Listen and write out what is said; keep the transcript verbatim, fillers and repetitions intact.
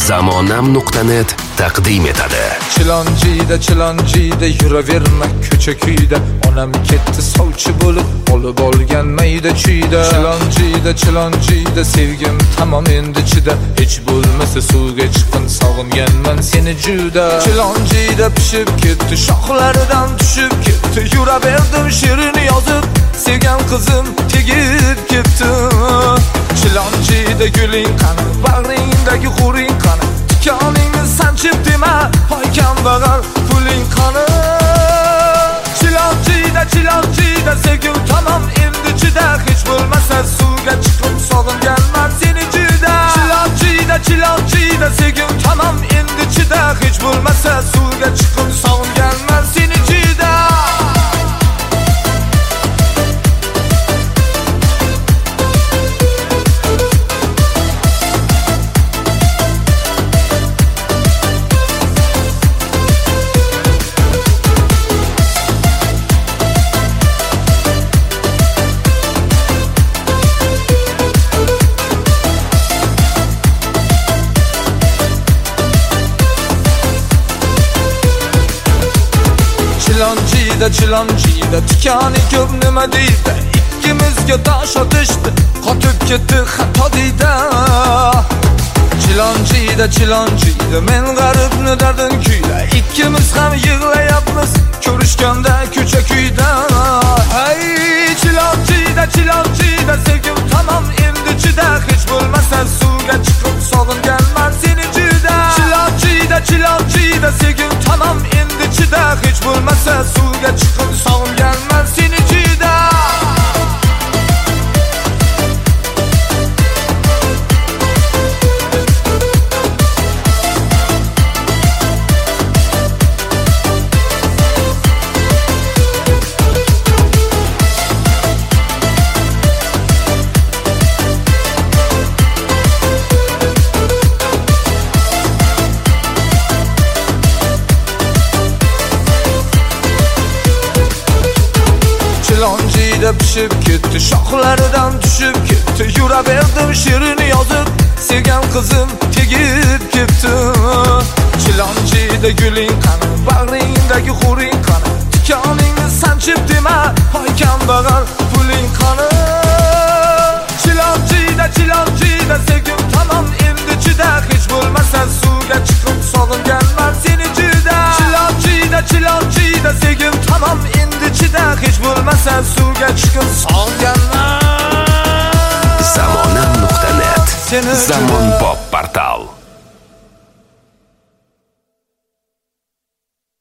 zamonam nuqta net taqdim etadi. Chilonjida chilonjida yuraverma ko'cha kuyda, onam ketdi sovchi bo'lib olib olgan mayda chuyda. Chilonjida chilonjida sevgim tamom endi chida, hech bo'lmasa suvga chiqin sog'inganman seni juda. Chilonjida pishib ketdi shoxlaridan tushib ketdi, yuraverdim she'rini yozib sevgan qizim tegib ketdi. Chilonjida guling qani, bag'ringdagi xuring qani, tikoningni sanchib dema poykam bag'al puling qani. Chilonjida chilonjida sevgim tamom endi chida, hech bo'lmasa suvga chiqib sog'inganman seni juda. Chilonjida chilonjida sevgim tamom endi chida, hech bo'lmasa suvga chiqib sog'inganman seni juda. Chilonjida chilonjida tikoni ko'p nima deydi, ikkimizga tosh otishdi qotib ketdi xato deydi. Chilonjida chilonjida men g'aribni dardin kuyla, ikkimiz ham yig'layapmiz ko'rishganda ko'cha kuyda. Ay chilonjida chilonjida sevgim tamom endi chida, hech bo'lmasa suvga chiqib sog'inganman seni juda. Chilonjida chilonjida sevgim tamom endi chida, hech bo'lmasa suvga chiqib sog'inganman seni juda. Chilonjida pishib ketdi shoxlaridan tushib ketdi, yuraverdim she'rini yozib sevgan qizim tegib ketdi. Chilonjida guling qani, bag'ringdagi xuring qani, tikoningni sanchib dema poykam bag'al puling qani. Chilonjida chilonjida sevgim tamom endi chida, hech bo'lmasa suvga chiqib sog'inganman seni juda. Chilonjida chilonjida sevgim tamom endi chida, hech bo'lmasa suvga chiqib sog'inganman. zamonam nuqta net Zamon Pop portal.